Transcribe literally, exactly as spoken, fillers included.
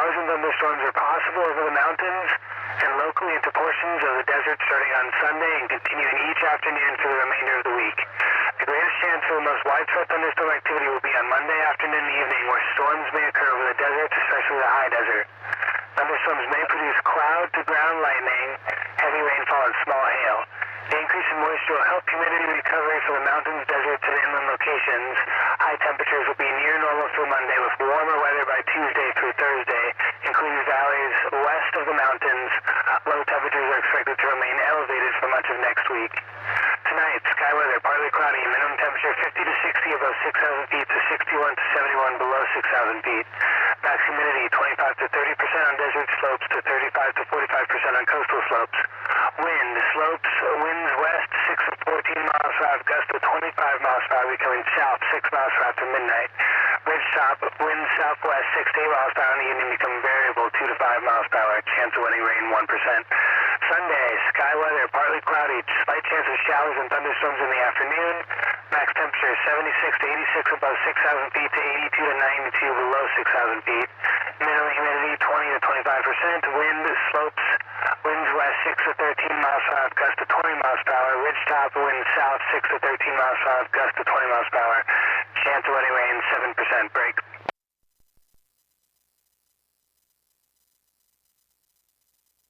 showers and thunderstorms are possible over the mountains and locally into portions of the desert starting on Sunday and continuing each afternoon for the remainder of the week. The greatest chance for the most widespread thunderstorm activity will be on Monday afternoon and evening, where storms may occur over the desert, especially the high desert. Thunderstorms may produce cloud-to-ground lightning, heavy rainfall, and small hail. The increase in moisture will help humidity recovery for the mountains, deserts, and inland locations. High temperatures will be near normal through Monday, with warmer weather by Tuesday through Thursday, including valleys west of the mountains. Low temperatures are expected to remain elevated for much of next week. Tonight, sky weather, partly cloudy, minimum temperature fifty to sixty above six thousand feet to sixty-one to seventy-one below six thousand feet. Max humidity twenty-five to thirty percent on desert slopes to thirty-five to forty-five percent on coastal slopes. Wind, slopes, winds west six to fourteen miles per hour, gusts to twenty-five miles per hour, becoming south six miles per hour after midnight. Ridgetop, winds southwest six to eight miles per hour in the evening, become variable two to five miles per hour, chance of any rain one percent. Sunday, sky weather, partly cloudy, slight chance of showers and thunderstorms in the afternoon. Max temperature seventy-six to eighty-six above six thousand feet to eighty-two to ninety-two below six thousand feet. Minimum humidity twenty to twenty-five percent. Wind, slopes, winds west six to thirteen miles per hour, gust to twenty miles per hour. Ridgetop, winds south six to thirteen miles per hour, gust to twenty miles per hour. Chance of any rain seven percent. Break.